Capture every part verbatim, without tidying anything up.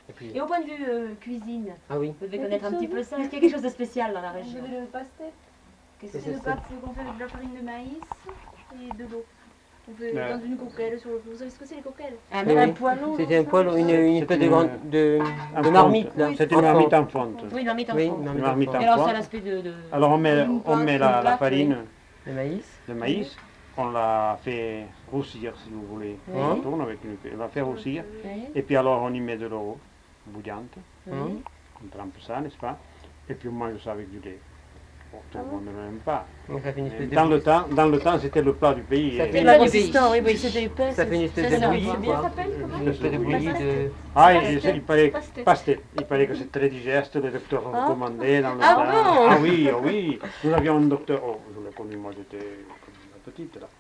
Et, puis... Et au point de vue euh, cuisine, ah oui. vous devez connaître un petit peu ça. Est-ce qu'il y a quelque chose de spécial dans la région? On fait le pastel. Qu'est-ce que C'est le pâte qu'on fait avec de la farine de maïs et de l'eau. On fait ouais. dans une coquelle sur le feu. Vous savez ce que c'est les coquelles? Un, oui, un poêlon. C'était un poêlon, une, une espèce de, grande, de, de marmite. Oui, c'est une marmite en fonte. Oui, une marmite en oui, fonte. Une marmite en fonte. Et alors ça a l'aspect de, de... Alors on met, on met la, la farine de maïs. De maïs. On la fait roussir si vous voulez. Oui. On tourne avec une, on la fait roussir. Oui. Et puis alors on y met de l'eau bouillante. Oui. On trempe ça, n'est-ce pas? Et puis on mange ça avec du lait. Bon, tout le monde ne l'aime pas. Donc ça fait une espèce de dans, le temps, dans le temps, c'était le plat du pays. Ça fait le plat consistant, oui, oui, c'était du pain. Ça fait une espèce de bouillie, quoi. Une espèce de bouillie de... Ah, il, il paraît, pastel. Il paraît que c'est très digeste, les docteurs ont recommandé dans le ah temps. Bon Ah oui, oh oui. Nous avions un docteur, oh, je l'ai connu, moi j'étais petite là.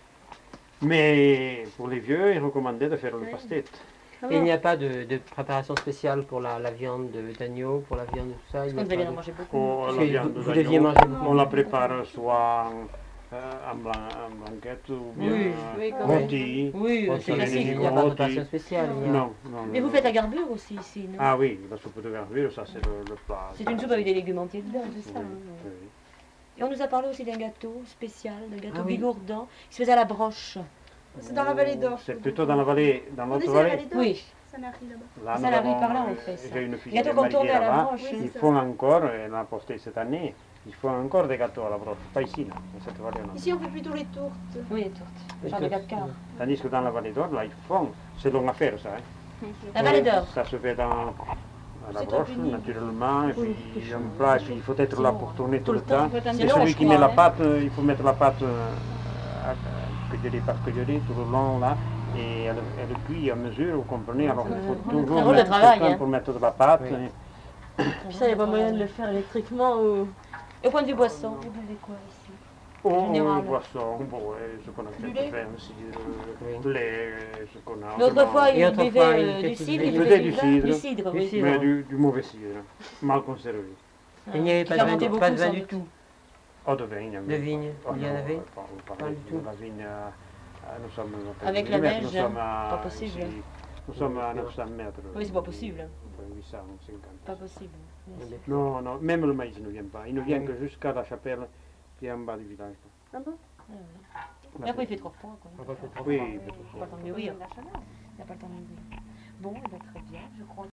Mais pour les vieux, ils recommandaient de faire le pastel. Et il n'y a pas de, de préparation spéciale pour la, la viande d'agneau, pour la viande de tout ça? Parce qu'on devait en manger beaucoup. Oh, la viande vous deviez manger beaucoup. On la prépare soit euh, en, blan, en blanquette ou bien oui, euh, oui, rôti. Oui, c'est classique. Il n'y a pas de préparation spéciale. Non, non. Mais vous faites la garbure aussi ici, non? Ah oui, la soupe de garbure, ça c'est le, le plat. C'est une soupe avec des légumes entiers dedans, c'est ça. Oui, hein. oui. Et on nous a parlé aussi d'un gâteau spécial, d'un gâteau ah, oui. bigourdan, qui se faisait à la broche. C'est dans la vallée d'Or. C'est plutôt dans la vallée, dans l'autre vallée. vallée. Oui. Ça n'arrive là-bas. Là, ça n'arrive par là, euh, on fait ça. J'ai une fille Gâteau qui est qu'on tourne mariée à la là-bas. broche. Oui, Ils ça. font encore, elle l'a apporté cette année, ils font encore des gâteaux à la broche. Pas ici, là, dans cette vallée. Ici, on fait plutôt les tourtes. Oui, les tourtes. Genre de quatre quarts. Tandis que dans la vallée d'Or, là, ils font. C'est long à faire, ça. Hein. La vallée d'Or. Ça se fait dans à la broche, naturellement, et puis oui, un plat, et puis il faut être là pour tourner tout, tout le temps. temps. Et celui qui met la pâte, il faut mettre la pâte cueillerée par cueillerée tout le long, là. Et elle, elle cuit à mesure, vous comprenez, alors il faut toujours mettre travail, quelqu'un hein. pour mettre de la pâte. Oui. Puis ça, il n'y a pas moyen de le faire électriquement ou... Et au point de vue boisson, vous buvez quoi ici? Oh, général. le boisson, bon, ouais, ce qu'on a fait de faire aussi, le lait, ce qu'on a... L'autre fois, il autrefois, buvait il euh, du était- cidre, il il faisait buvait du vin. cidre. Du cidre, Du oui. cidre. Mais du, du mauvais cidre, mal conservé. Il n'y avait Qui pas de vin, fermentait pas de beaucoup, vin sans du doute. tout. Oh, de vigne. De mais- vigne, oh, il y en non, avait pas, on Pas parlait du de tout. la vigne, euh, nous sommes à Avec la mètres, neige, nous sommes à, pas possible. ici, nous sommes à neuf cents mètres. Oui, c'est pas possible. huit cent cinquante. Pas possible. Merci. Non, non, même le maïs ne vient pas. Il ne vient que jusqu'à la chapelle qui est en bas du village. Ah bon? Ah ouais. Mais après, il fait trop froid, quoi. On va faire trop Oui, froid. il fait trop Il n'y a pas le temps de mûrir. Il n'y a pas le temps de mûrir. Bon, eh ben, très bien, je crois.